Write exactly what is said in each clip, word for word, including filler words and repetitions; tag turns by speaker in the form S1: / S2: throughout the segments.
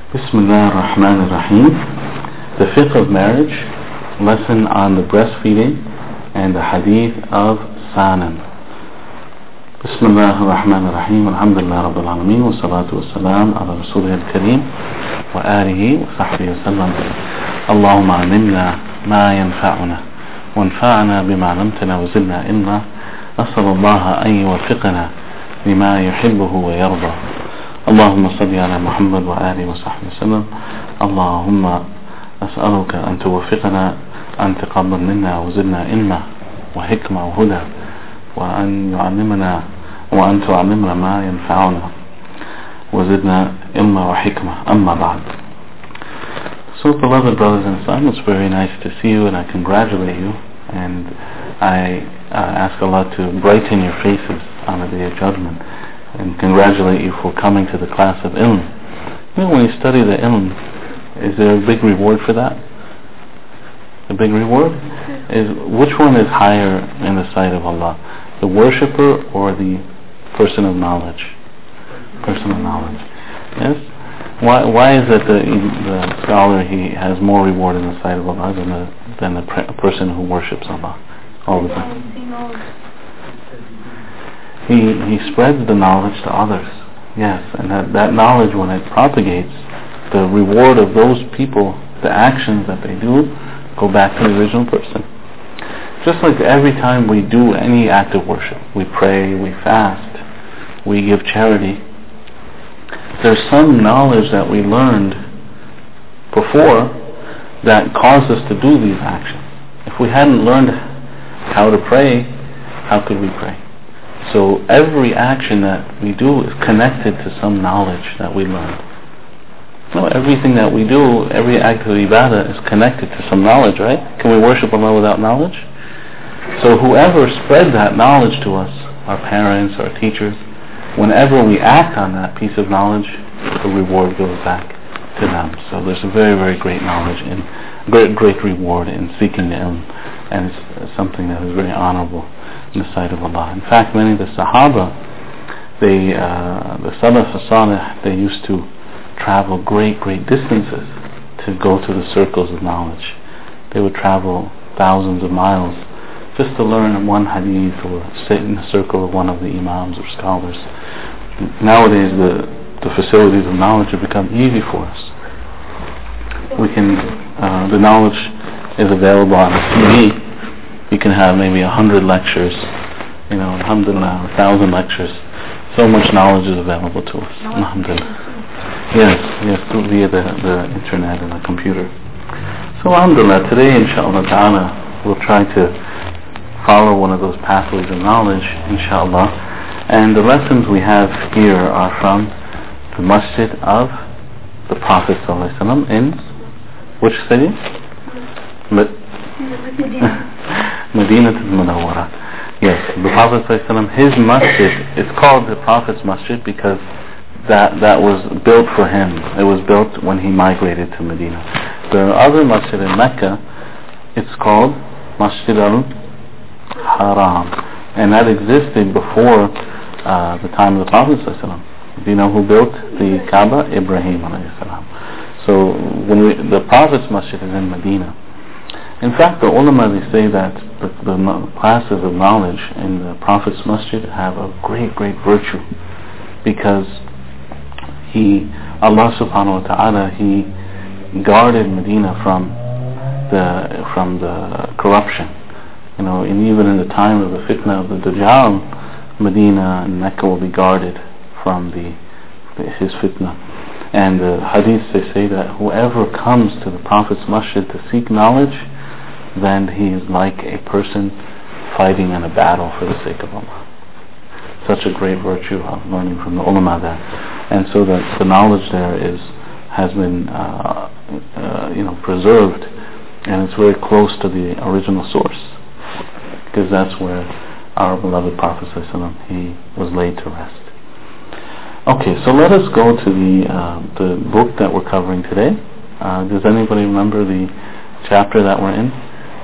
S1: Bismillah ar-Rahman ar-Rahim. The fiqh of marriage, lesson on the breastfeeding, and the hadith of Sanan. Bismillah ar-Rahman ar-Rahim. Alhamdulillah Rabbil Alameen. Wa salatu wa salam ala Rasulih al-Kareem wa alihi wa sahbihi wa sallam. Allahumma alimna ma yanfa'una wa anfa'na bima alamtana wa zidna ilma. As'al Allah an yuwaffiqana lima yuhibbuhu wa yarda. اللهم صل على محمد وآله وصحبه وسلم. اللهم أسألك أن توفقنا أن تقبل منا وزدنا علما وحكمة وهدى وأن يعلمنا وأن تعلمنا ما ينفعنا وزدنا علما وحكمة. أما بعد. So beloved brothers and sisters, it's very nice to see you, and I congratulate you, and I uh, ask Allah to brighten your faces on the day of judgment, and congratulate you for coming to the class of ilm. You know, when you study the ilm, is there a big reward for that? A big reward? Is which one is higher in the sight of Allah? The worshipper or the person of knowledge? Person of knowledge. Yes? Why why is it the, the scholar, he has more reward in the sight of Allah than the, than the pre- person who worships Allah all the time? He, he spreads the knowledge to others. Yes, and that, that knowledge, when it propagates, the reward of those people, the actions that they do, go back to the original person. Just like every time we do any act of worship, we pray, we fast, we give charity, there's some knowledge that we learned before that caused us to do these actions. If we hadn't learned how to pray, how could we pray? So every action that we do is connected to some knowledge that we learned. No, everything that we do, every act of ibadah is connected to some knowledge, right? Can we worship Allah without knowledge? So whoever spread that knowledge to us, our parents, our teachers, whenever we act on that piece of knowledge, the reward goes back to them. So there's a very, very great knowledge and great, great reward in seeking the ilm, and it's something that is very honorable in the sight of Allah. In fact, many of the Sahaba, they, uh, the Salaf as-Salih, they used to travel great, great distances to go to the circles of knowledge. They would travel thousands of miles just to learn one hadith or sit in the circle of one of the imams or scholars. Nowadays, the, the facilities of knowledge have become easy for us. We can, uh, the knowledge is available on the T V. You can have maybe a hundred lectures, you know, alhamdulillah, a thousand lectures. So much knowledge is available to us, alhamdulillah. Yes, yes, via the, the internet and the computer. So alhamdulillah, today inshallah ta'ala, we'll try to follow one of those pathways of knowledge, inshallah. And the lessons we have here are from the masjid of the Prophet sallallahu alaihi wasallam in which city? Medina al-Munawwara. Yes, the Prophet ﷺ, his masjid, it's called the Prophet's masjid because that that was built for him. It was built when he migrated to Medina. The other masjid in Mecca, it's called Masjid al-Haram, and that existed before uh, the time of the Prophet ﷺ. Do you know who built the Kaaba? Ibrahim alayhi salam. So when we, the Prophet's masjid is in Medina. In fact, the ulama, they say that the, the classes of knowledge in the Prophet's masjid have a great, great virtue, because he, Allah subhanahu wa ta'ala, he guarded Medina from the from the corruption. You know, and even in the time of the fitna of the Dajjal, Medina and Mecca will be guarded from the, the his fitna. And the hadiths, they say that whoever comes to the Prophet's masjid to seek knowledge, then he is like a person fighting in a battle for the sake of Allah. Such a great virtue of learning from the ulama there. And so that the knowledge there is has been uh, uh, you know preserved, and it's very close to the original source, because that's where our beloved Prophet ﷺ, he was laid to rest. Okay, so let us go to the uh, the book that we're covering today. Uh, does anybody remember the chapter that we're in?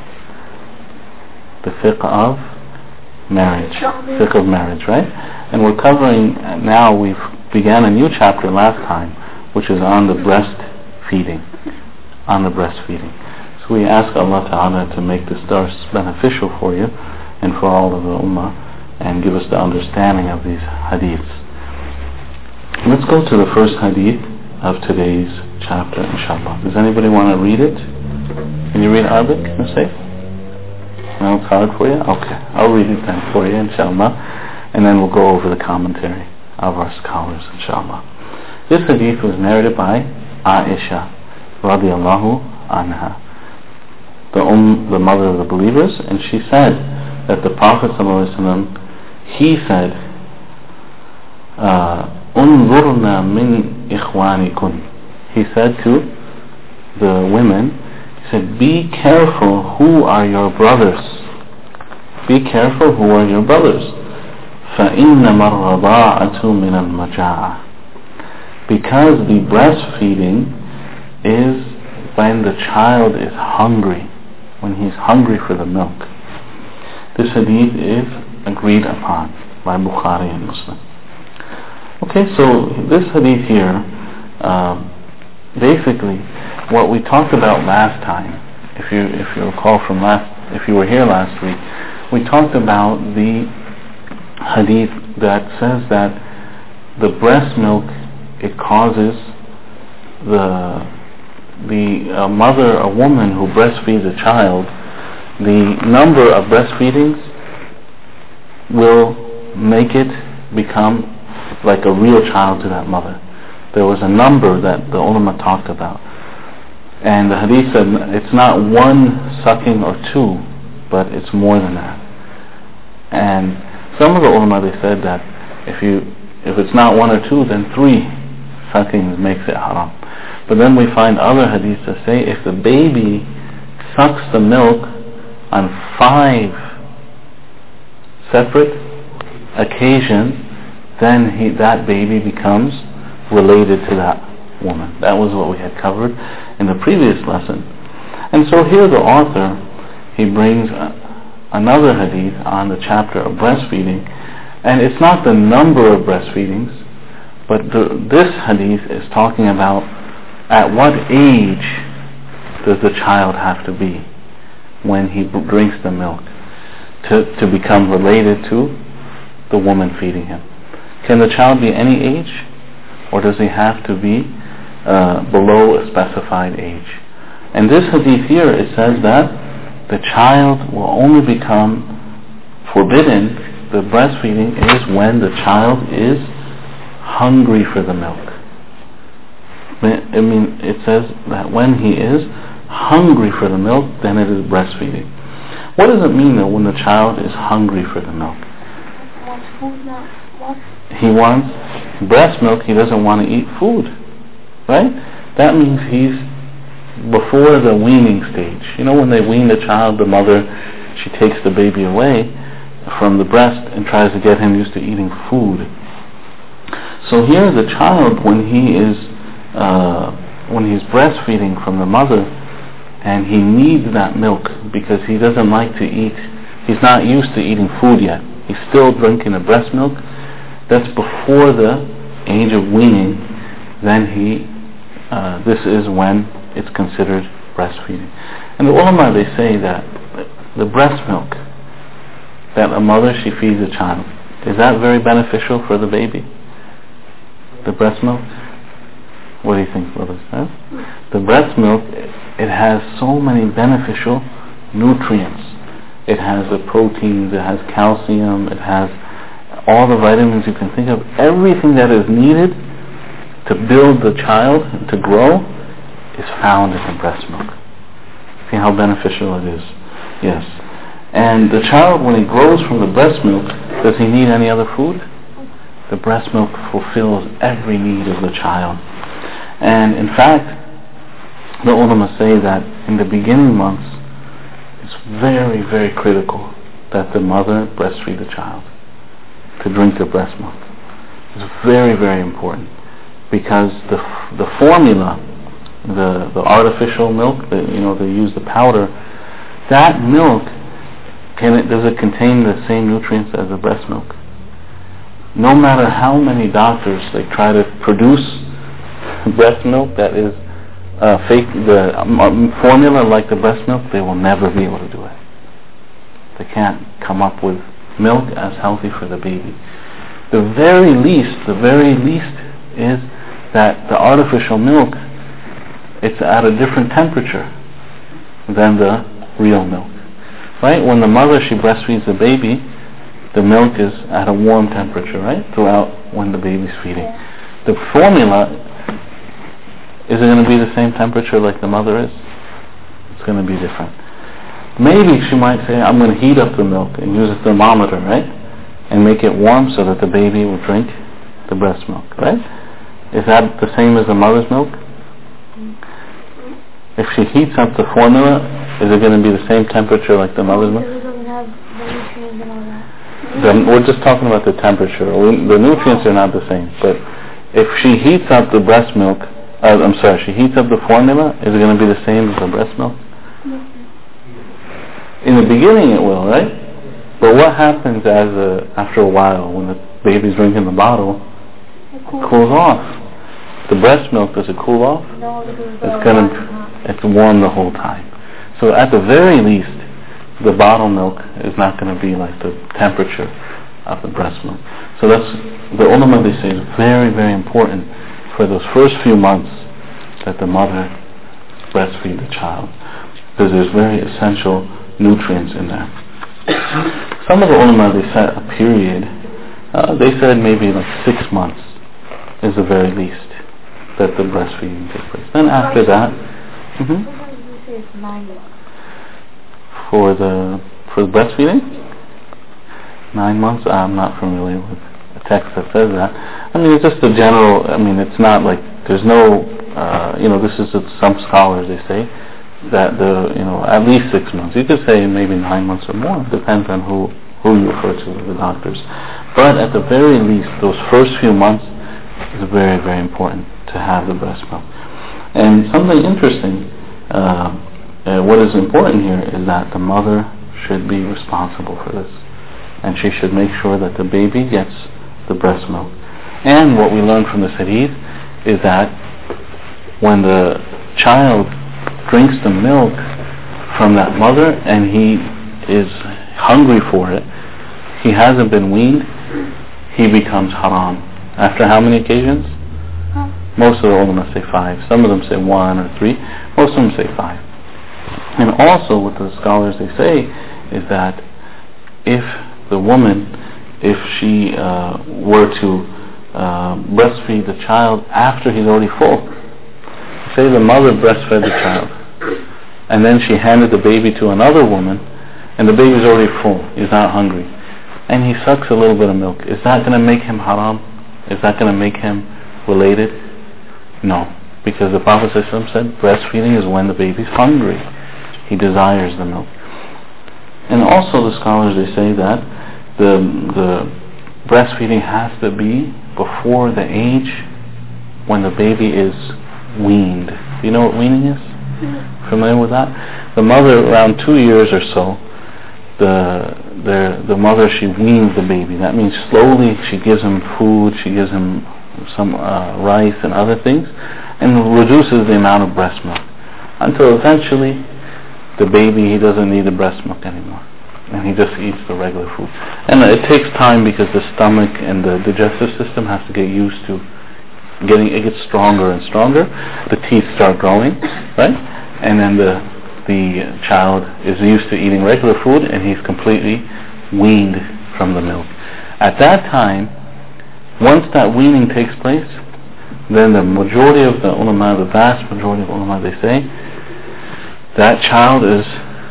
S1: The fiqh of marriage. Fiqh of marriage, right? And we're covering, now we've began a new chapter last time which is on the breastfeeding, on the breastfeeding. So we ask Allah Ta'ala to make this dars beneficial for you and for all of the ummah, and give us the understanding of these hadiths. Let's go to the first hadith of today's chapter, inshallah. Does anybody want to read it? Can you read Arabic, Nasif? No, it's hard for you? Okay, I'll read it then for you, inshallah, and then we'll go over the commentary of our scholars, inshallah. This hadith was narrated by Aisha radiallahu anha, the, um, the mother of the believers, and she said that the Prophet ﷺ, he said, "Unzurna min ikhwanikun." He said to the women, he said, "Be careful who are your brothers. Be careful who are your brothers. فَإِنَّمَا الرَّضَاعَةُ مِنَ الْمَجَاعَةِ." Because the breastfeeding is when the child is hungry, when he's hungry for the milk. This hadith is agreed upon by Bukhari and Muslim. Okay, so this hadith here, um, basically, what we talked about last time, if you if you recall from last, if you were here last week, we talked about the hadith that says that the breast milk, it causes the the uh, mother, a woman who breastfeeds a child, the number of breastfeedings will make it become like a real child to that mother. There was a number that the ulama talked about, and the hadith said it's not one sucking or two, but it's more than that. And some of the ulama, they said that if you if it's not one or two, then three suckings makes it haram. But then we find other hadiths that say if the baby sucks the milk on five separate occasions, then he, that baby becomes related to that woman. That was what we had covered in the previous lesson. And so here the author, he brings a, another hadith on the chapter of breastfeeding, and it's not the number of breastfeedings, but the, this hadith is talking about at what age does the child have to be when he b- drinks the milk to, to become related to the woman feeding him. Can the child be any age, or does he have to be uh, below a specified age? And this hadith here, it says that the child will only become forbidden, the breastfeeding is when the child is hungry for the milk. I mean, it says that when he is hungry for the milk, then it is breastfeeding. What does it mean though when the child is hungry for the milk? He wants breast milk, he doesn't want to eat food, right? That means he's before the weaning stage. You know, when they wean the child, the mother, she takes the baby away from the breast and tries to get him used to eating food. So here the child, when he is uh, when he's breastfeeding from the mother, and he needs that milk because he doesn't like to eat, he's not used to eating food yet, he's still drinking the breast milk, that's before the age of weaning, then he uh, this is when it's considered breastfeeding. And the ulama, they say that the breast milk that a mother, she feeds a child, is that very beneficial for the baby? The breast milk? What do you think, brothers? Huh? The breast milk, it has so many beneficial nutrients. It has the proteins, it has calcium, it has all the vitamins you can think of. Everything that is needed to build the child and to grow is found in the breast milk. See how beneficial it is? Yes. And the child, when he grows from the breast milk, does he need any other food? The breast milk fulfills every need of the child. And in fact, the ulama say that in the beginning months, it's very, very critical that the mother breastfeed the child, to drink the breast milk. It's very, very important, because the the formula, the the artificial milk, that you know they use the powder, that milk, can it does it contain the same nutrients as the breast milk? No matter how many doctors they try to produce breast milk that is uh, fake, the um, formula like the breast milk, they will never be able to do it. They can't come up with milk as healthy for the baby. The very least, the very least is that the artificial milk, it's at a different temperature than the real milk. Right? When the mother, she breastfeeds the baby, the milk is at a warm temperature, right? Throughout when the baby's feeding. The formula, is it going to be the same temperature like the mother is? It's going to be different. Maybe she might say, I'm going to heat up the milk and use a thermometer, right? And make it warm so that the baby will drink the breast milk, right? Is that the same as the mother's milk? If she heats up the formula, is it going to be the same temperature like the mother's milk?
S2: It doesn't have the nutrients and all that.
S1: Then we're just talking about the temperature. The nutrients are not the same. But if she heats up the breast milk, uh, I'm sorry, she heats up the formula, is it going to be the same as the breast milk? In the beginning it will, right? But what happens as a, after a while when the baby's drinking the bottle? It cools, cools off. The breast milk, does it cool off?
S2: No, because
S1: it's gonna, it's warm the whole time. So at the very least, the bottle milk is not going to be like the temperature of the breast milk. So that's, the ulama, they say, is very, very important for those first few months that the mother breastfeed the child, because there's very essential nutrients in there. Some of the ulama, they set a period, uh, they said maybe like six months is the very least that the breastfeeding takes place. Then after that, mm-hmm, for the for the breastfeeding, nine months. I'm not familiar with a text that says that. I mean, it's just a general. I mean, it's not like there's no. Uh, you know, this is some scholars, they say that the you know at least six months. You could say maybe nine months or more. It depends on who who you refer to, the doctors. But at the very least, those first few months is very, very important to have the breast milk. And something interesting, uh, uh, what is important here is that the mother should be responsible for this, and she should make sure that the baby gets the breast milk. And what we learn from this hadith is that when the child drinks the milk from that mother and he is hungry for it, he hasn't been weaned, he becomes haram. After how many occasions? Most of the ulama say five. Some of them say one or three. Most of them say five. And also what the scholars, they say is that if the woman, if she uh, were to uh, breastfeed the child after he's already full, say the mother breastfed the child and then she handed the baby to another woman and the baby's already full, he's not hungry, and he sucks a little bit of milk, is that going to make him haram? Is that going to make him related? No, because the Prophet ﷺ said breastfeeding is when the baby's hungry, he desires the milk. And also the scholars, they say that the the breastfeeding has to be before the age when the baby is weaned. Do you know what weaning is? Mm-hmm. Familiar with that? The mother, around two years or so, the the the mother, she weans the baby. That means slowly she gives him food, she gives him some uh, rice and other things, and reduces the amount of breast milk until eventually the baby, he doesn't need the breast milk anymore, and he just eats the regular food. And it takes time because the stomach and the digestive system has to get used to getting, it gets stronger and stronger. The teeth start growing, right? And then the the child is used to eating regular food and he's completely weaned from the milk. At that time, once that weaning takes place, then the majority of the ulama, the vast majority of ulama, they say, that child is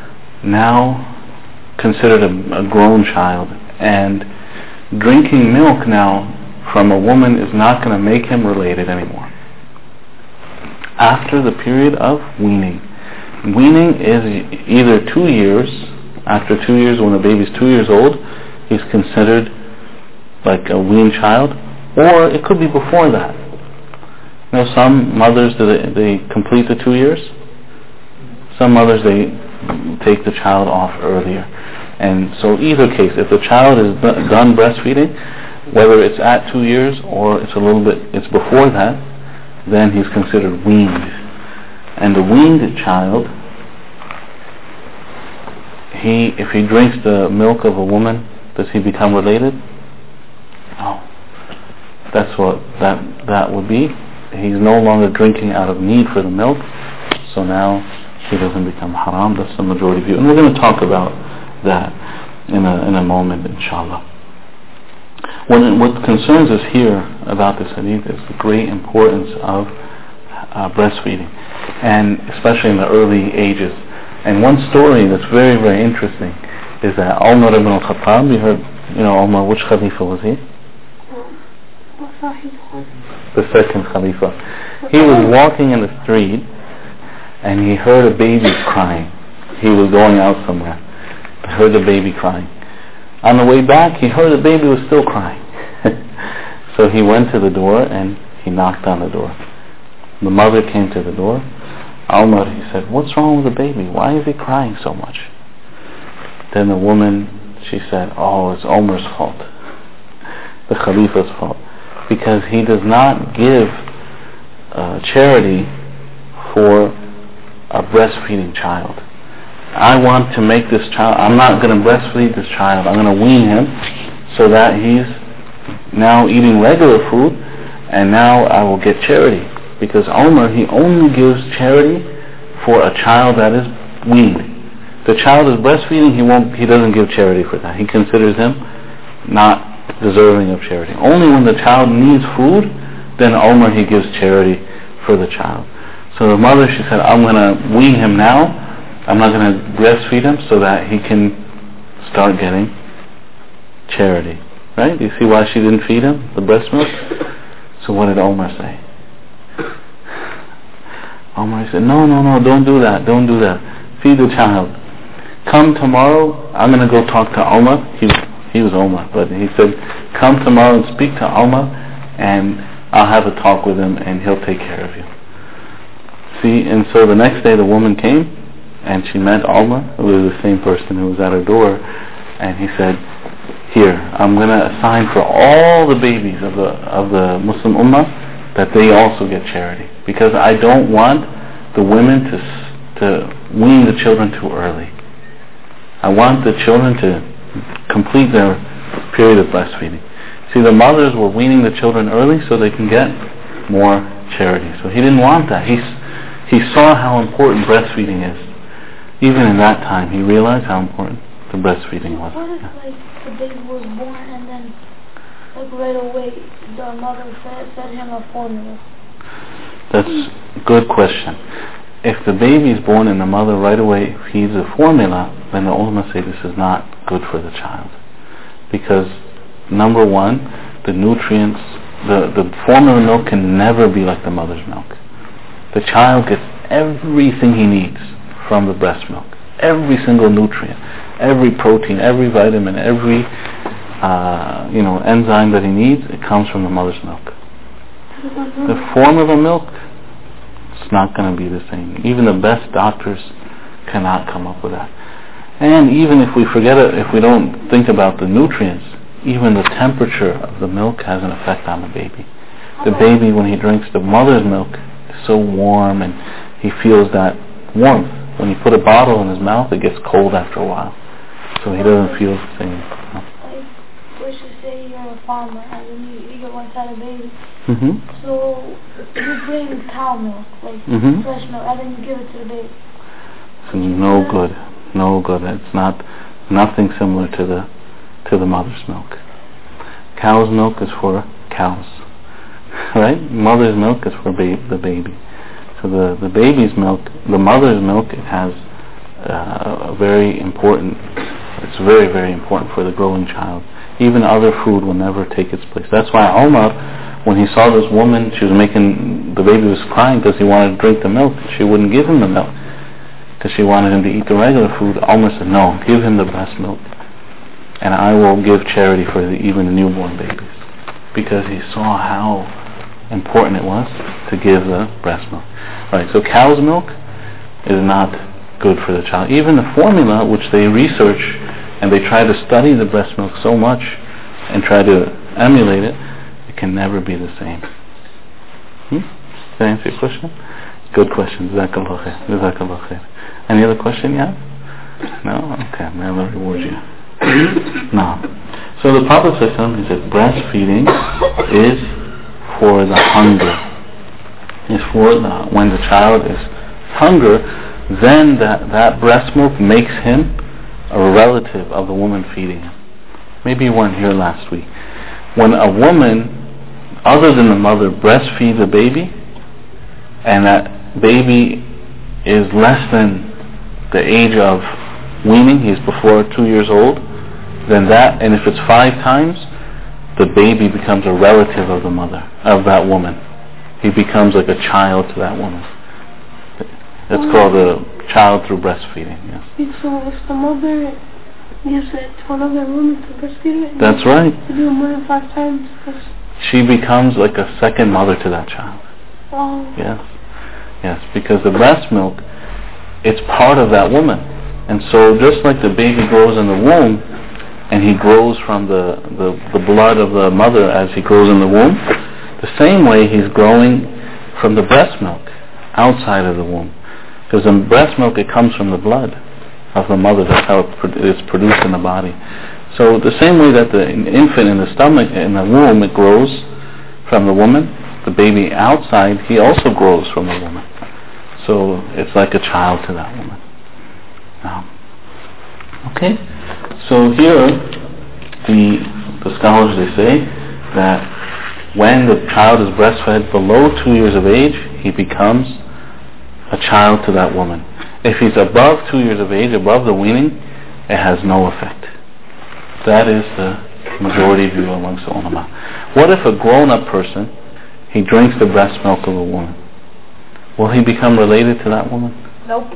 S1: now considered a, a grown child, and drinking milk now from a woman is not going to make him related anymore. After the period of weaning. Weaning is either two years, after two years, when the baby's two years old, he's considered like a weaned child, or it could be before that. You know, some mothers, do they, they complete the two years. Some mothers, they take the child off earlier. And so either case, if the child is done breastfeeding, whether it's at two years or it's a little bit, it's before that, then he's considered weaned. And the weaned child, he, if he drinks the milk of a woman, does he become related? No. That's what that that would be. He's no longer drinking out of need for the milk, so now he doesn't become haram. That's the majority view, and we're going to talk about that in a in a moment, inshallah. When, what concerns us here about this hadith is the great importance of uh, breastfeeding, and especially in the early ages. And one story that's very, very interesting is that Umar ibn al-Khattab, you heard, you know, Umar, which Khalifa was he? The second Khalifa. He was walking in the street and he heard a baby crying. He was going out somewhere. He heard the baby crying. On the way back, he heard the baby was still crying. So he went to the door and he knocked on the door. The mother came to the door. Umar, he said, "What's wrong with the baby? Why is he crying so much?" Then the woman, she said, "Oh, it's Umar's fault, the Khalifa's fault, because he does not give uh, charity for a breastfeeding child. I want to make this child, I'm not going to breastfeed this child, I'm going to wean him so that he's now eating regular food, and now I will get charity." Because Umar, he only gives charity for a child that is weaned. The child is breastfeeding, he won't, he doesn't give charity for that. He considers him not deserving of charity. Only when the child needs food, then Umar, he gives charity for the child. So the mother, she said, "I'm going to wean him now. I'm not going to breastfeed him so that he can start getting charity." Right? Do you see why she didn't feed him the breast milk? So what did Umar say? Umar said, "No, no, no, don't do that, don't do that. Feed the child. Come tomorrow, I'm going to go talk to Umar." He, he was Umar, but he said, "Come tomorrow and speak to Umar, and I'll have a talk with him, and he'll take care of you." See, and so the next day the woman came, and she met Umar, who was the same person who was at her door, and he said, "Here, I'm going to assign for all the babies of the of the Muslim Ummah that they also get charity, because I don't want the women to to wean the children too early. I want the children to complete their period of breastfeeding." See, the mothers were weaning the children early so they can get more charity. So he didn't want that. He he saw how important breastfeeding is. Even in that time, he realized how important the breastfeeding was.
S2: What if, like, the baby was born and then, like, right away the mother fed, fed him a formula?
S1: That's a good question. If the baby is born and the mother right away feeds a formula, then the ulama say this is not good for the child. Because, number one, the nutrients, the, the formula milk can never be like the mother's milk. The child gets everything he needs from the breast milk. Every single nutrient, every protein, every vitamin, every uh, you know enzyme that he needs, it comes from the mother's milk. The formula milk, it's not going to be the same. Even the best doctors cannot come up with that. And even if we forget it, if we don't think about the nutrients, even the temperature of the milk has an effect on the baby. The baby, when he drinks the mother's milk, is so warm and he feels that warmth. When you put a bottle in his mouth, it gets cold after a while. So he doesn't feel the same. No.
S2: Like, let's just say you're a farmer and then you, you get one side of baby.
S1: Mm-hmm.
S2: So you bring cow milk, like
S1: mm-hmm.
S2: fresh milk, and then you give it to the baby.
S1: It's no good. No good. It's not nothing similar to the to the mother's milk. Cow's milk is for cows, right? Mother's milk is for ba- the baby. So the, the baby's milk, the mother's milk, it has uh, a very important, it's very, very important for the growing child. Even other food will never take its place. That's why Umar, when he saw this woman, she was making, the baby was crying because he wanted to drink the milk. She wouldn't give him the milk because she wanted him to eat the regular food. Umar said, "No, give him the breast milk, and I will give charity for the, even the newborn babies," because he saw how important it was to give the breast milk. Right, so cow's milk is not good for the child. Even the formula, which they research and they try to study the breast milk so much and try to emulate it, it can never be the same. Hmm? Does that answer your question? Good question. Jazakallah khair. Jazakallah khair. Any other question you have? No? Okay. May Allah reward you. No. So the Prophet ﷺ, he said breastfeeding is for the hunger. Is for the, when the child is hunger, then that, that breast milk makes him a relative of the woman feeding him. Maybe you weren't here last week. When a woman, other than the mother, breastfeeds a baby, and that baby is less than the age of weaning, he's before two years old, then that, and if it's five times, the baby becomes a relative of the mother, of that woman. He becomes like a child to that woman. It's oh. called a child through breastfeeding, yes.
S2: So if the mother gives it to another woman to breastfeed it,
S1: that's right.
S2: To do more than five times.
S1: She becomes like a second mother to that child.
S2: Oh.
S1: Yes. Yes, because the breast milk, it's part of that woman. And so just like the baby grows in the womb, and he grows from the, the, the blood of the mother as he grows in the womb, the same way he's growing from the breast milk outside of the womb. Because in breast milk, it comes from the blood of the mother. That's how it's produced in the body. So the same way that the infant in the stomach, in the womb, it grows from the woman, the baby outside, he also grows from the woman. So it's like a child to that woman. Um, okay? So here, the, the scholars, they say that when the child is breastfed below two years of age, he becomes a child to that woman. If he's above two years of age, above the weaning, it has no effect. That is the majority view amongst the ulama. What if a grown-up person, he drinks the breast milk of a woman? Will he become related to that woman?
S2: Nope.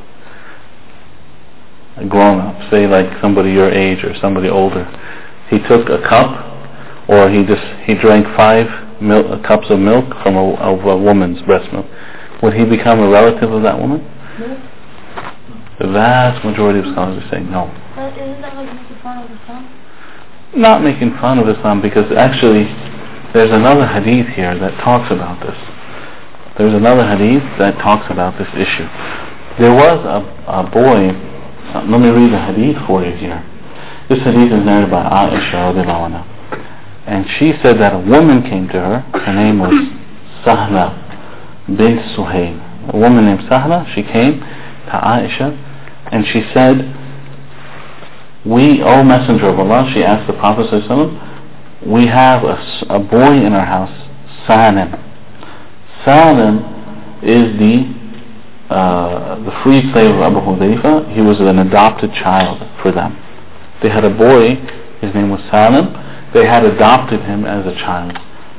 S1: A grown-up, say like somebody your age or somebody older, he took a cup, or he just he drank five mil- cups of milk from a, of a woman's breast milk. Would he become a relative of that woman?
S2: No.
S1: The vast majority of scholars are saying no.
S2: But isn't that like making fun of Islam?
S1: Not making fun of Islam, because actually there's another hadith here that talks about this. There's another hadith that talks about this issue. There was a, a boy, uh, let me read the hadith for you here. This hadith is narrated by Aisha radiallahu anha. And she said that a woman came to her, her name was Sahla bint Suhail. A woman named Sahla, she came to Aisha and she said, we, O Messenger of Allah, she asked the Prophet ﷺ, we have a, a boy in our house, Salim. Salim is the uh, the freed slave of Abu Hudayfa. He was an adopted child for them. They had a boy, his name was Salim. They had adopted him as a child.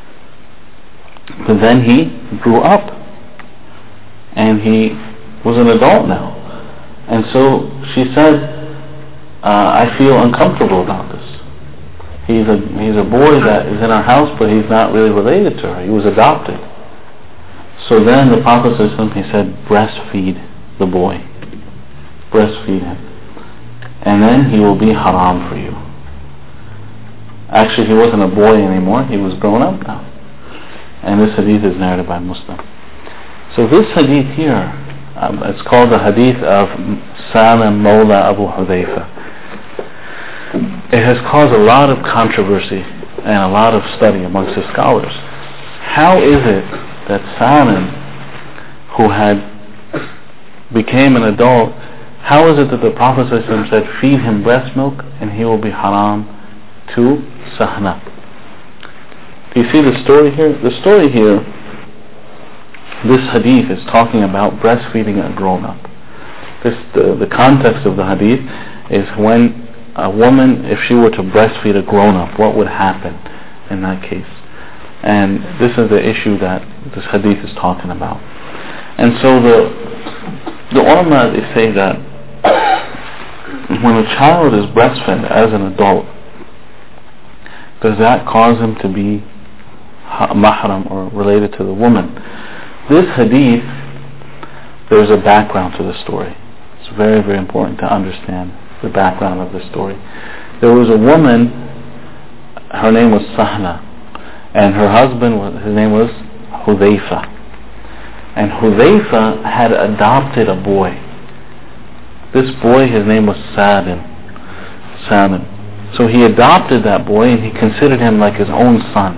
S1: But then he grew up and he was an adult now. And so she said, uh, I feel uncomfortable about this. He's a he's a boy that is in our house, but he's not really related to her. He was adopted. So then the Prophet ﷺ, he said, breastfeed the boy. Breastfeed him. And then he will be haram for you. Actually, he wasn't a boy anymore. He was grown up now. And this hadith is narrated by Muslim. So this hadith here, um, it's called the hadith of Salim Mawla Abu Hudayfa. It has caused a lot of controversy and a lot of study amongst the scholars. How is it that Salim, who had became an adult, how is it that the Prophet ﷺ said, feed him breast milk and he will be haram to Sahna? Do you see the story here? The story here, this hadith is talking about breastfeeding a grown-up. This, the, the context of the hadith is when a woman, if she were to breastfeed a grown-up, what would happen in that case? And this is the issue that this hadith is talking about. And so the the ulama, they say that when a child is breastfed as an adult, does that cause him to be mahram or related to the woman? This hadith, there's a background to the story. It's very, very important to understand the background of the story. There was a woman, her name was Sahla, and her husband, was, his name was Hudayfa. And Hudayfa had adopted a boy. This boy, his name was Salim. Salim. So he adopted that boy and he considered him like his own son.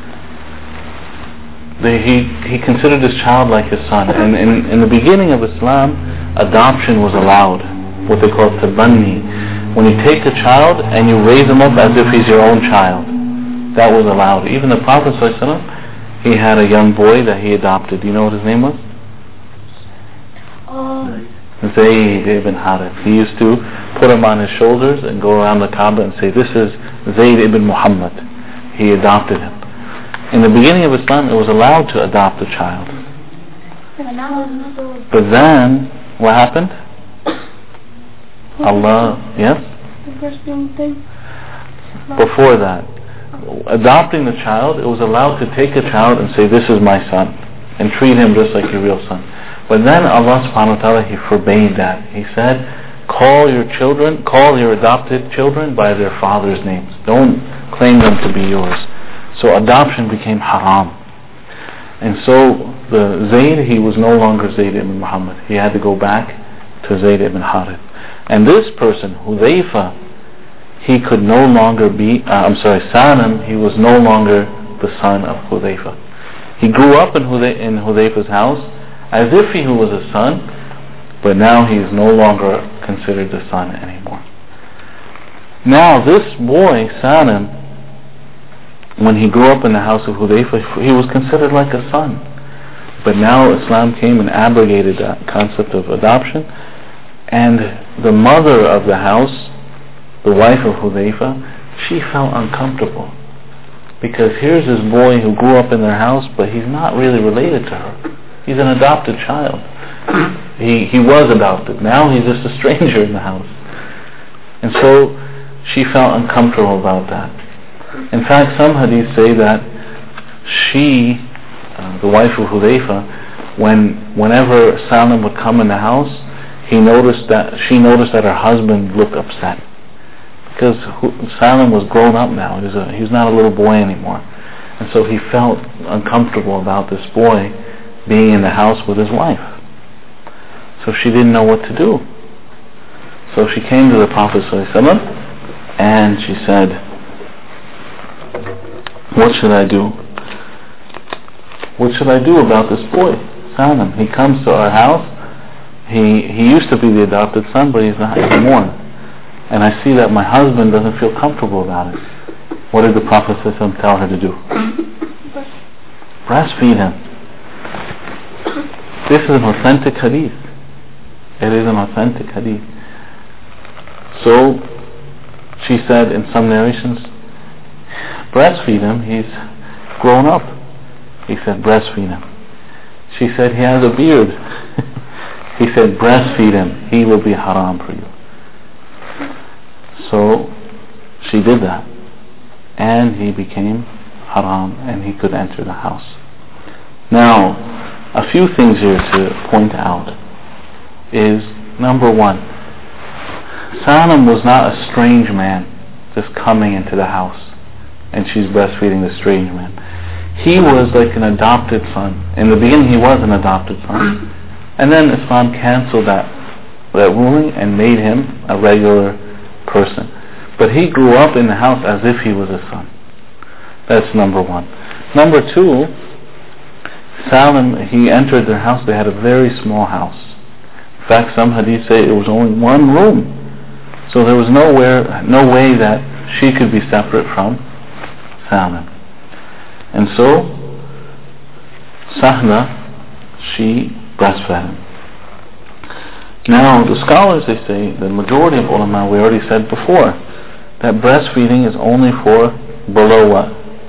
S1: The, he, he considered this child like his son. And in, in the beginning of Islam, adoption was allowed, what they call tabanni. When you take a child and you raise him up as if he's your own child, that was allowed. Even the Prophet ﷺ, he had a young boy that he adopted. Do you know what his name was?
S2: Um.
S1: Zayd ibn Harith. He used to put him on his shoulders and go around the Kaaba and say, this is Zayd ibn Muhammad. He adopted him. In the beginning of Islam, it was allowed to adopt a child. But then, what happened? Allah, yes? Before that, adopting the child, it was allowed to take a child and say, this is my son, and treat him just like your real son. But then Allah subhanahu wa ta'ala, He forbade that. He said, call your children, call your adopted children by their father's names. Don't claim them to be yours. So adoption became haram. And so the Zayd, he was no longer Zayd ibn Muhammad. He had to go back to Zayd ibn Harith. And this person, Hudayfa, he could no longer be, uh, I'm sorry, Salim, he was no longer the son of Hudayfa. He grew up in, Huday- in Hudayfa's house as if he was a son, but now he is no longer considered a son anymore. Now this boy, Salim, when he grew up in the house of Hudayfa, he was considered like a son. But now Islam came and abrogated that concept of adoption, and the mother of the house, the wife of Hudayfa, she felt uncomfortable. Because here's this boy who grew up in their house, but he's not really related to her. He's an adopted child. He he was adopted. Now he's just a stranger in the house. And so she felt uncomfortable about that. In fact, some hadiths say that she, uh, the wife of Hudayfa, when whenever Salim would come in the house, he noticed that she noticed that her husband looked upset. Because Salim was grown up now. He was, a, he was not a little boy anymore. And so he felt uncomfortable about this boy being in the house with his wife. So she didn't know what to do. So she came to the Prophet ﷺ and she said, what should I do? What should I do about this boy, Salim? He comes to our house. He, he used to be the adopted son, but he's not anymore. And I see that my husband doesn't feel comfortable about it. What did the Prophet ﷺ tell her to do? Breastfeed him. This is an authentic hadith. It is an authentic hadith. So she said in some narrations, breastfeed him, he's grown up. He said, breastfeed him. She said, he has a beard. He said, breastfeed him, he will be haram for you. So she did that, and he became haram, and he could enter the house. Now, a few things here to point out is, number one, Salim was not a strange man just coming into the house and she's breastfeeding the strange man. He was like an adopted son. In the beginning he was an adopted son, and then Islam cancelled that, that ruling and made him a regular person. But he grew up in the house as if he was a son. That's number one. Number two, Salim, he entered their house, they had a very small house. In fact, some hadiths say it was only one room. So there was nowhere, no way that she could be separate from Salim. And so, Sahla, she breastfed him. Now, the scholars, they say, the majority of ulama, we already said before, that breastfeeding is only for below what?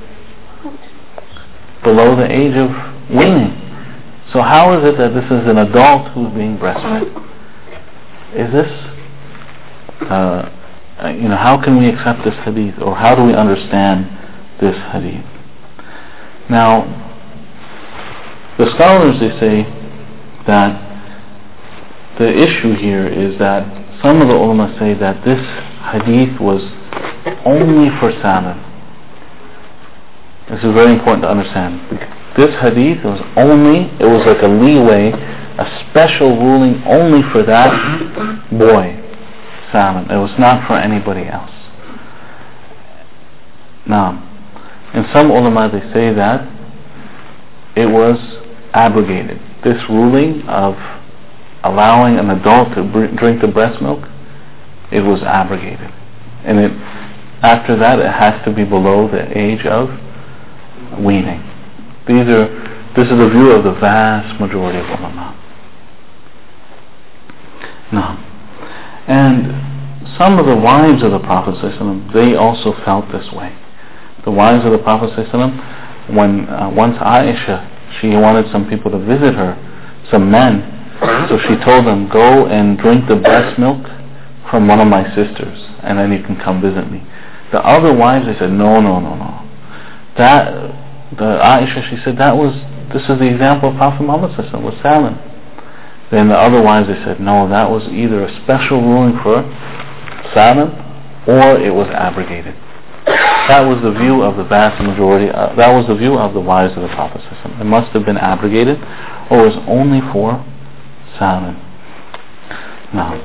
S1: Below the age of weaning. So how is it that this is an adult who's being breastfed? Is this, uh, you know, how can we accept this hadith, or how do we understand this hadith? Now, the scholars, they say that the issue here is that some of the ulama say that this hadith was only for Salim. This is very important to understand. this hadith was only, it was like a leeway, a special ruling only for that boy, Salam. It was not for anybody else. Now, in some ulama they say that it was abrogated. This ruling of allowing an adult to br- drink the breast milk, it was abrogated. And it, after that it has to be below the age of weaning. These are, this is the view of the vast majority of ulama. Now, and some of the wives of the Prophet ﷺ, they also felt this way. The wives of the Prophet ﷺ, when uh, once Aisha, she wanted some people to visit her, some men, so she told them, go and drink the breast milk from one of my sisters, and then you can come visit me. The other wives, they said, no, no, no, no. That, the Aisha, she said, that was, this is the example of Prophet Muhammad ﷺ with Salam. Then the other wives, they said, no, that was either a special ruling for Salam, or it was abrogated. That was the view of the vast majority, uh, that was the view of the wives of the Prophet ﷺ. It must have been abrogated, or it was only for Salam. Now,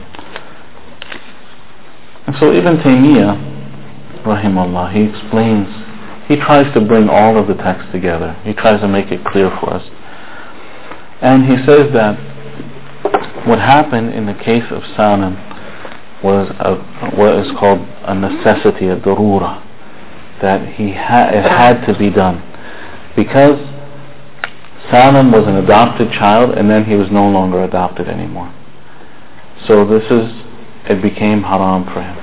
S1: and so Ibn Taymiyyah, rahimahullah, he explains, he tries to bring all of the texts together. He tries to make it clear for us. And he says that what happened in the case of Salam was a, what is called a necessity, a darura, that he ha- it had to be done. Because Salam was an adopted child and then he was no longer adopted anymore. So this is, it became haram for him.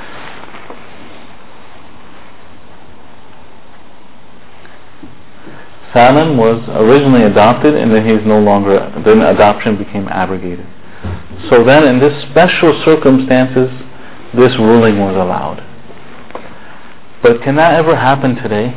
S1: Salam was originally adopted and then he's no longer, then adoption became abrogated. So then in this special circumstances, this ruling was allowed. But can that ever happen today?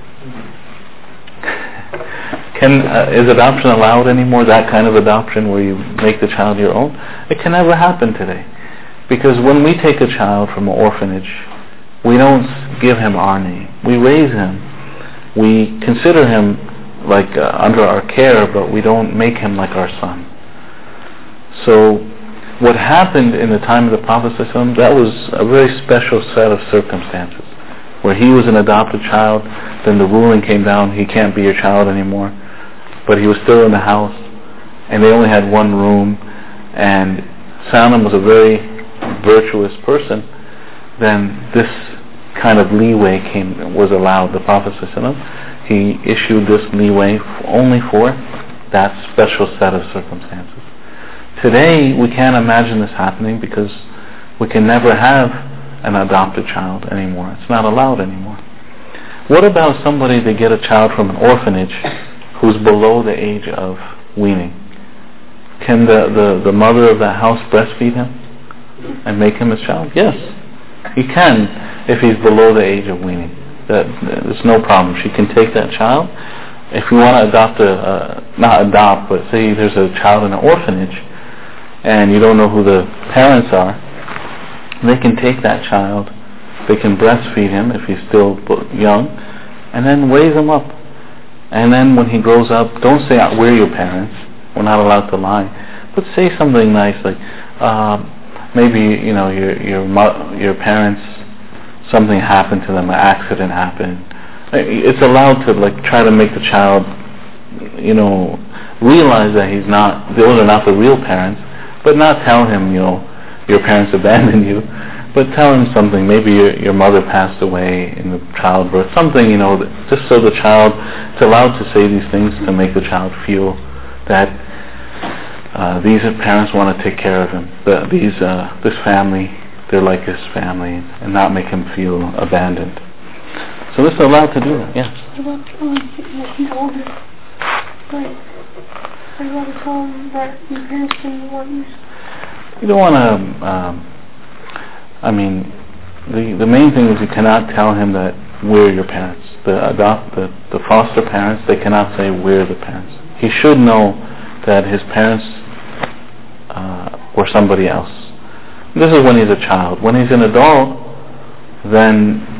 S1: Can uh, is adoption allowed anymore, that kind of adoption where you make the child your own? It can never happen today. Because when we take a child from an orphanage, we don't give him our name. We raise him. We consider him like uh, under our care, but we don't make him like our son. So what happened in the time of the Prophet ﷺ, that was a very special set of circumstances, where he was an adopted child, then the ruling came down, he can't be your child anymore, but he was still in the house, and they only had one room, and Salam was a very virtuous person, then this kind of leeway came was allowed. The Prophet ﷺ, he issued this leeway only for that special set of circumstances. Today, we can't imagine this happening because we can never have an adopted child anymore. It's not allowed anymore. What about somebody to get a child from an orphanage who's below the age of weaning? Can the, the, the mother of that house breastfeed him and make him his child? Yes, he can if he's below the age of weaning. That, there's no problem. She can take that child. If you want to adopt a, uh, not adopt, but say there's a child in an orphanage and you don't know who the parents are, they can take that child, they can breastfeed him if he's still young, and then raise him up. And then when he grows up, don't say, we're your parents, we're not allowed to lie, but say something nice like, uh, maybe, you know, your, your, mo- your parents, something happened to them, an accident happened. It's allowed to like try to make the child, you know, realize that he's not, those are not the real parents, but not tell him, you know, your parents abandoned you, but tell him something, maybe your, your mother passed away in the childbirth, something, you know, just so the child, it's allowed to say these things to make the child feel that uh, these parents want to take care of him, the, these, uh, this family, they're like his family, and not make him feel abandoned. So this is allowed to do that, yeah.
S2: What about um, he's older? But are you allowed to tell him that your parents didn't want you?
S1: You don't want to, um, I mean, the the main thing is you cannot tell him that we're your parents. The adopt, the, the foster parents, they cannot say we're the parents. He should know that his parents uh, were somebody else. This is when he's a child. When he's an adult, then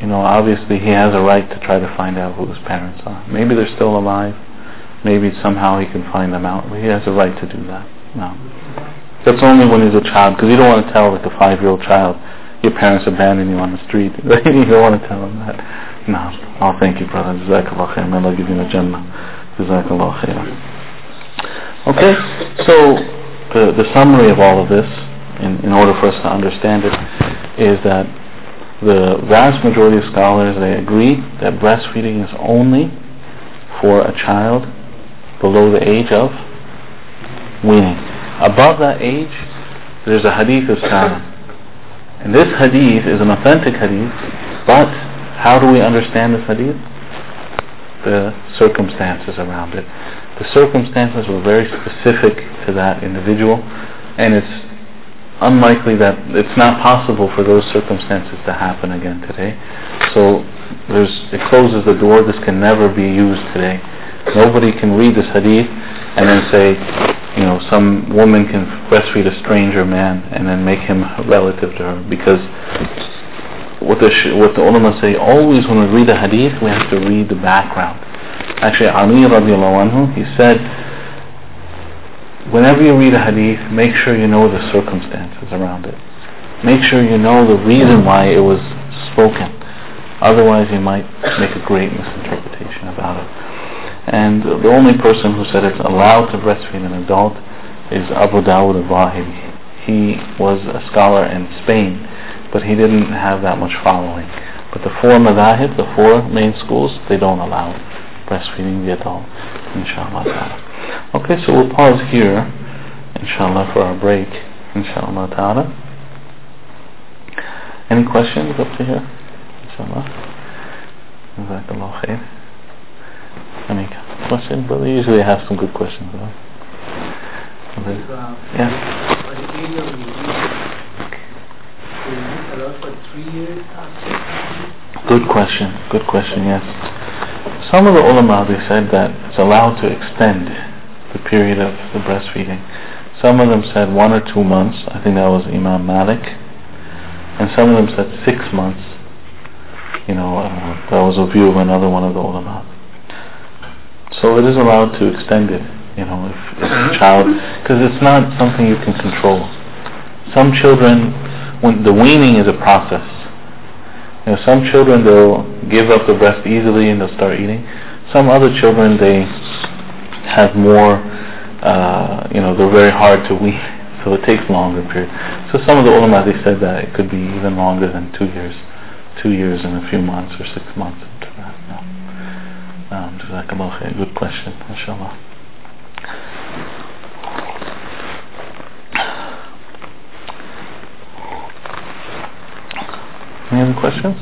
S1: you know, obviously he has a right to try to find out who his parents are. Maybe they're still alive. Maybe somehow he can find them out. But he has a right to do that. No. That's only when he's a child, because you don't want to tell like a five-year-old child, your parents abandoned you on the street. You don't want to tell him that. No. Oh, thank you, brother. Jazakallah khair. May Allah give you the Jannah. Jazakallah khair. Okay, so the, the summary of all of this, in, in order for us to understand it, is that the vast majority of scholars, they agree that breastfeeding is only for a child below the age of weaning. Above that age, there's a hadith of Sanam. And this hadith is an authentic hadith, but how do we understand this hadith? The circumstances around it. The circumstances were very specific to that individual, and it's unlikely that it's not possible for those circumstances to happen again today. So there's, it closes the door. This can never be used today. Nobody can read this hadith and then say, you know, some woman can breastfeed a stranger man and then make him a relative to her, because what the what the ulama say, always when we read a hadith, we have to read the background. Actually, Ali radiallahu anhu, he said, whenever you read a hadith, make sure you know the circumstances around it. Make sure you know the reason why it was spoken. Otherwise, you might make a great misinterpretation about it. And the only person who said it's allowed to breastfeed an adult is Abu Dawud al-Zahiri. He was a scholar in Spain, but he didn't have that much following. But the four madahib, the four main schools, they don't allow breastfeeding the adult, inshallah. Okay, so we'll pause here, inshallah, for our break, inshallah ta'ala. Any questions up to here? Inshallah. Jazakallah khair. Any questions, brother? Usually I have some good questions, though. Okay. Yeah.
S3: For the area of is this allowed for three years after?
S1: Good question. Good question, yes. Some of the ulama, they said that it's allowed to extend the period of the breastfeeding. Some of them said one or two months. I think that was Imam Malik. And some of them said six months. You know, uh, that was a view of another one of the ulama. So it is allowed to extend it, you know, if, if a child, because it's not something you can control. Some children, when the weaning is a process. You know, some children, they'll give up the breast easily and they'll start eating. Some other children, they have more, uh, you know, they're very hard to wean, so it takes longer period. So some of the ulama, they said that it could be even longer than two years, two years and a few months or six months after that. No. Um, Jazakallah khair. Good question, inshallah. Any other questions?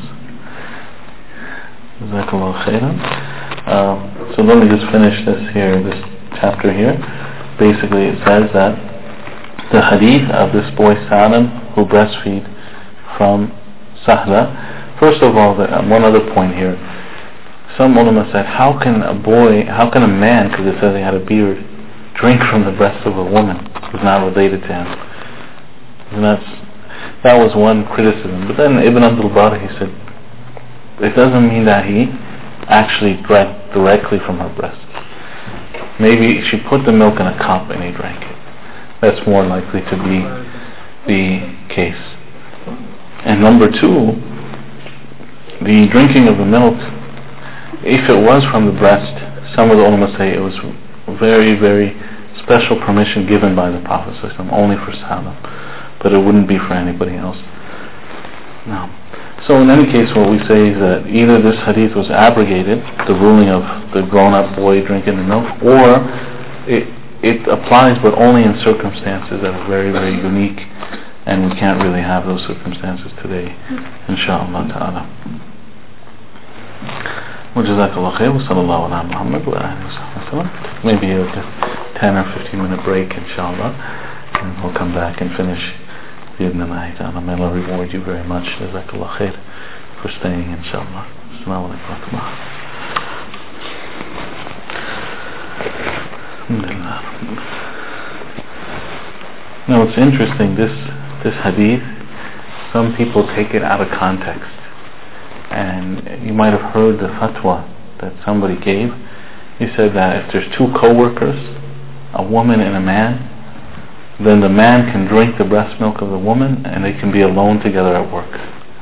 S1: Jazakallah khairan. Um, so let me just finish this here, this chapter here. Basically it says that the hadith of this boy Salim who breastfeed from Sahla. First of all, the, uh, one other point here. Some ulama said, how can a boy, how can a man, because it says he had a beard, drink from the breast of a woman who's not related to him? And that's, that was one criticism. But then Ibn Abdul Barr, he said, it doesn't mean that he actually drank directly from her breast. Maybe she put the milk in a cup and he drank it. That's more likely to be the case. And number two, the drinking of the milk, if it was from the breast, some of the ulama say it was very, very special permission given by the Prophet ﷺ, only for Sahaba, but it wouldn't be for anybody else. No. So in any case, what we say is that either this hadith was abrogated, the ruling of the grown-up boy drinking the milk, or it, it applies but only in circumstances that are very, very unique, and we can't really have those circumstances today, inshaAllah ta'ala. Jazakallah khair, wa sallallahu ala Muhammad wa alihi wa sallam. Maybe like a ten or fifteen minute break, inshallah, and we'll come back and finish bi'idhnillahi ta'ala. May Allah reward you very much, Jazakallah khair, for staying, inshallah. Assalamu alaikum wa rahmatullah. Now it's interesting, this, this hadith, some people take it out of context. And you might have heard the fatwa that somebody gave. He said that if there's two co-workers, a woman and a man, then the man can drink the breast milk of the woman and they can be alone together at work.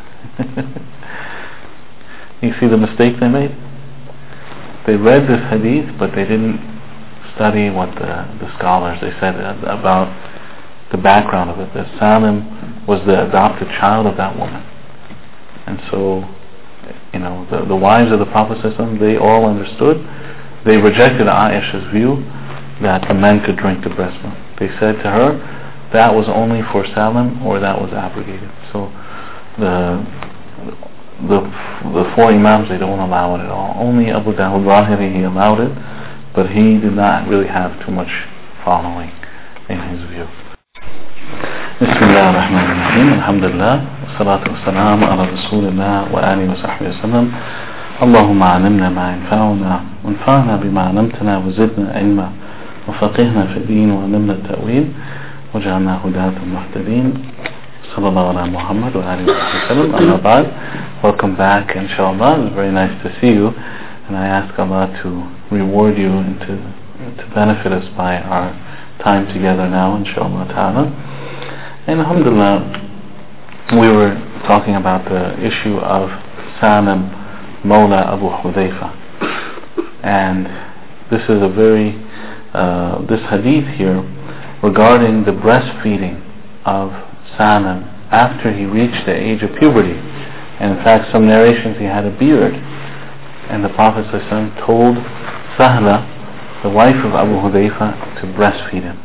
S1: You see the mistake they made? They read this hadith, but they didn't study what the, the scholars, they said about the background of it, that Salim was the adopted child of that woman. And so, you know, the, the wives of the Prophet ﷺ, they all understood. They rejected Aisha's view that the men could drink the breast milk. They said to her, that was only for Salim, or that was abrogated. So the the the four Imams, they don't allow it at all. Only Abu Dawud Zahiri, he allowed it, but he did not really have too much following in his view. Bismillah ar-Rahman ar-Rahim. Alhamdulillah. Wassalatu wassalamu ala Rasulillah wa alihi wa sahbihi wa sallam. اللهم علمنا ما ينفعنا وانفعنا بما علمتنا وزدنا علما وفقهنا في الدين وعلمنا التأويل وجعلنا هداة مهتدين صلى الله على محمد وآله وسلم. أما بعد, welcome back, inshallah. It's very nice to see you, and I ask Allah to reward you and to, to benefit us by our time together now, inshallah ta'ala. And alhamdulillah, we were talking about the issue of Salim Mawla Abu Hudayfa, and this is a very uh, this hadith here regarding the breastfeeding of Salim after he reached the age of puberty. And in fact, some narrations he had a beard, and the Prophet ﷺ told Sahla, the wife of Abu Hudayfa, to breastfeed him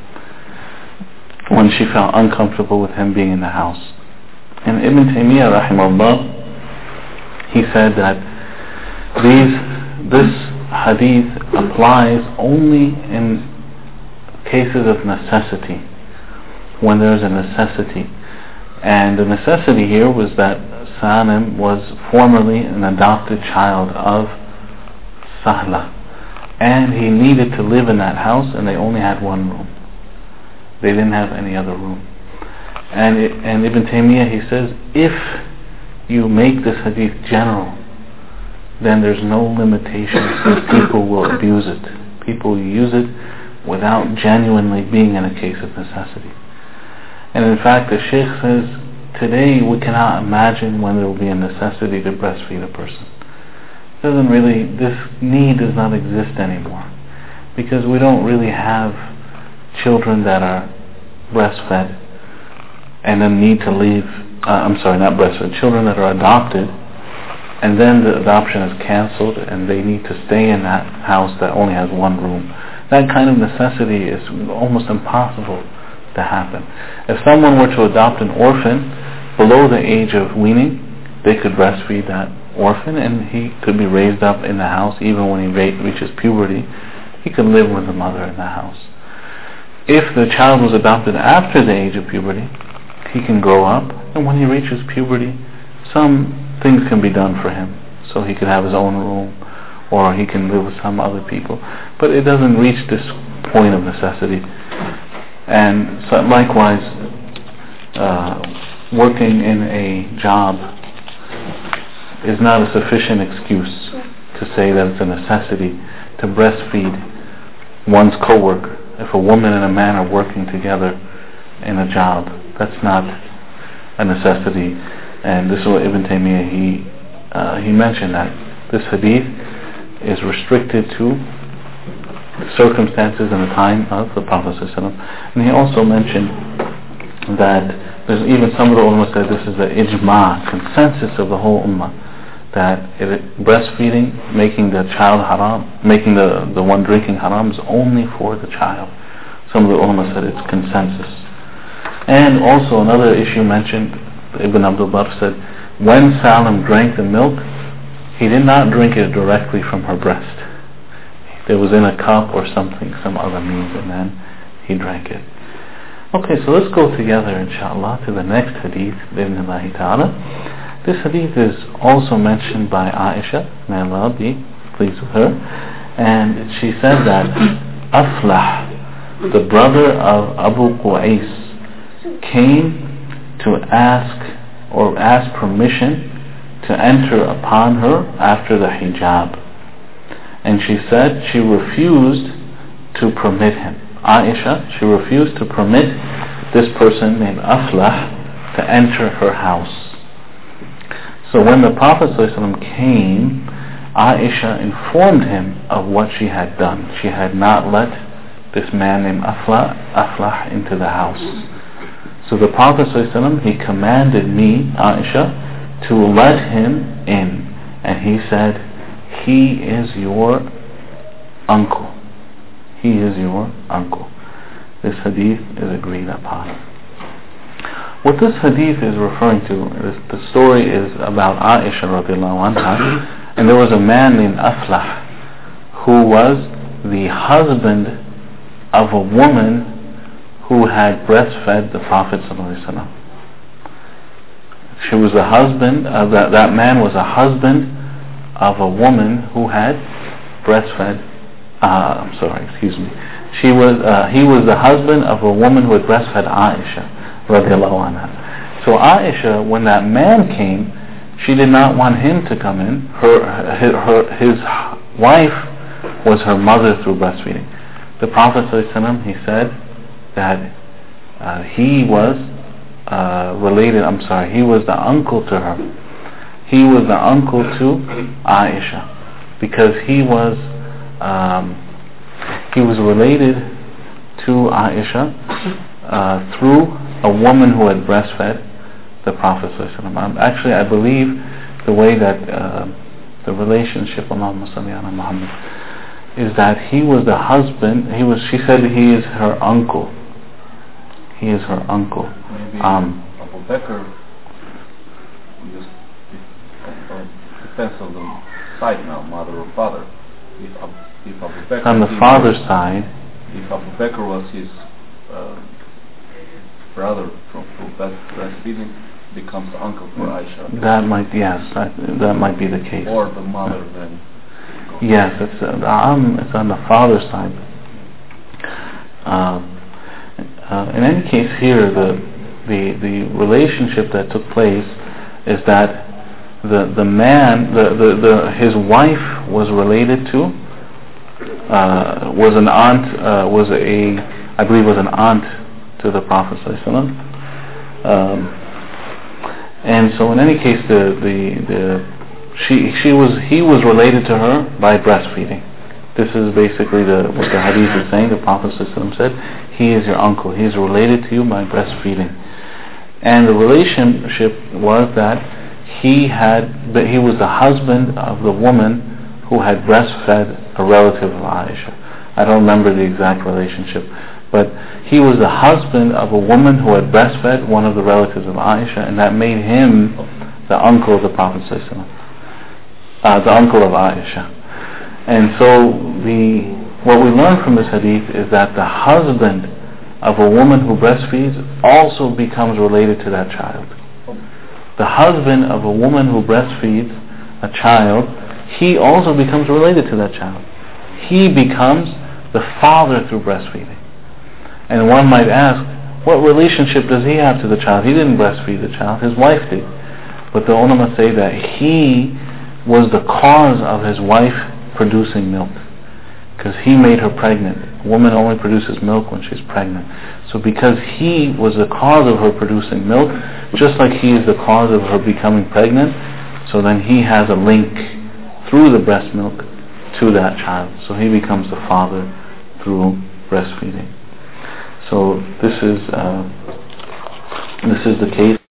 S1: when she felt uncomfortable with him being in the house. And Ibn Taymiyyah rahimahullah, he said that These, this hadith applies only in cases of necessity, when there is a necessity. And the necessity here was that Salim was formerly an adopted child of Sahla, and he needed to live in that house, and they only had one room. They didn't have any other room. And, it, and Ibn Taymiyyah, he says, if you make this hadith general, then there's no limitations, and people will abuse it. People use it without genuinely being in a case of necessity. And in fact, the Shaykh says, today we cannot imagine when there will be a necessity to breastfeed a person. It doesn't really, this need does not exist anymore, because we don't really have children that are breastfed and then need to leave, uh, I'm sorry, not breastfed, children that are adopted, and then the adoption is cancelled and they need to stay in that house that only has one room. That kind of necessity is almost impossible to happen. If someone were to adopt an orphan below the age of weaning, they could breastfeed that orphan and he could be raised up in the house. Even when he re- reaches puberty, he could live with the mother in the house. If the child was adopted after the age of puberty, he can grow up, and when he reaches puberty, some things can be done for him, so he could have his own room, or he can live with some other people, but it doesn't reach this point of necessity. And so likewise, uh, working in a job is not a sufficient excuse to say that it's a necessity to breastfeed one's co-worker. If a woman and a man are working together in a job, that's not a necessity. And this is what Ibn Taymiyyah, he, uh, he mentioned that this hadith is restricted to circumstances in the time of the Prophet ﷺ. And he also mentioned that there's even some of the ulama said this is the ijma, consensus of the whole ummah, that it, breastfeeding, making the child haram, making the, the one drinking haram is only for the child. Some of the ulama said it's consensus. And also another issue mentioned, Ibn Abdul Barr said, when Salim drank the milk, he did not drink it directly from her breast. It was in a cup or something, some other means, and then he drank it. Okay, so let's go together, inshallah, to the next hadith, Bismillah ta'ala. This hadith is also mentioned by Aisha, may Allah be pleased with her, and she said that Aflah, the brother of Abu Qais, came to ask or ask permission to enter upon her after the hijab. And she said she refused to permit him. Aisha, she refused to permit this person named Aflah to enter her house. So when the Prophet ﷺ came, Aisha informed him of what she had done. She had not let this man named Aflah, Aflah into the house. So the Prophet ﷺ, he commanded me, Aisha, to let him in. And he said, he is your uncle. He is your uncle. This hadith is agreed upon. What this hadith is referring to, is the story is about Aisha radiallahu anha, and there was a man named Aflah who was the husband of a woman who had breastfed the Prophet sallallahu alaihi wasallam. She was the husband, uh, that, that man was a husband of a woman who had breastfed, uh, I'm sorry, excuse me. She was, uh, he was the husband of a woman who had breastfed Aisha radiallahu anha. So Aisha, when that man came, she did not want him to come in. Her, her, her his wife was her mother through breastfeeding. The Prophet ﷺ, he said that uh, he was uh, related, I'm sorry, he was the uncle to her. He was the uncle to Aisha because he was um, he was related to Aisha uh, through a woman who had breastfed the Prophet ﷺ. Actually, I believe the way that uh, the relationship, Allahumma salli ala Muhammad, is that he was the husband. He was. She said he is her uncle. He is her uncle.
S4: Maybe
S1: um,
S4: Abu Bakr just depends on the side now, mother or father. If, if Abu Bakr
S1: on the father's was, side,
S4: if Abu Bakr was his uh, brother from, from breastfeeding, becomes the uncle for Aisha.
S1: That might, yes, that, that might be the case.
S4: Or the mother then.
S1: Yes, it's uh, the um, it's on the father's side. Uh, uh, in any case, here the the the relationship that took place is that the the man, the the, the his wife was related to uh, was an aunt, uh, was a I believe was an aunt to the Prophet ﷺ. Um, and so in any case, the the the She she was he was related to her by breastfeeding. This is basically the what the hadith is saying. The Prophet ﷺ said, he is your uncle. He is related to you by breastfeeding. And the relationship was that he had he was the husband of the woman who had breastfed a relative of Aisha. I don't remember the exact relationship, but he was the husband of a woman who had breastfed one of the relatives of Aisha, and that made him the uncle of the Prophet ﷺ. Uh, the uncle of Aisha. And so the what we learn from this hadith is that the husband of a woman who breastfeeds also becomes related to that child. The husband of a woman who breastfeeds a child, he also becomes related to that child. He becomes the father through breastfeeding. And one might ask, what relationship does he have to the child? He didn't breastfeed the child, his wife did. But the ulama say that he was the cause of his wife producing milk, because he made her pregnant. A woman only produces milk when she's pregnant. So because he was the cause of her producing milk, just like he is the cause of her becoming pregnant, so then he has a link through the breast milk to that child. So he becomes the father through breastfeeding. So this is uh, this is the case.